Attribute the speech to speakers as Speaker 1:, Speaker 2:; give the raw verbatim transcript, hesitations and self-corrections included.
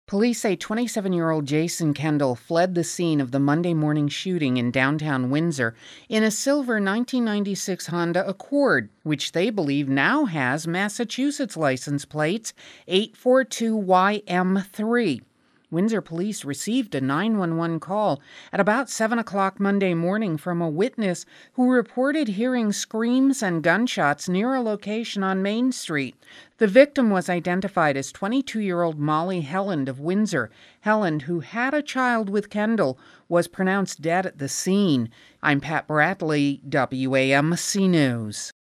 Speaker 1: Police say twenty-seven-year-old Jason Kendall fled the scene of the Monday morning shooting in downtown Windsor in a silver nineteen ninety-six Honda Accord, which they believe now has Massachusetts license plates eight four two Y M three. Windsor police received a nine one one call at about seven o'clock Monday morning from a witness who reported hearing screams and gunshots near a location on Main Street. The victim was identified as twenty-two-year-old Molly Helland of Windsor. Helland, who had a child with Kendall, was pronounced dead at the scene. I'm Pat Bradley, W A M C News.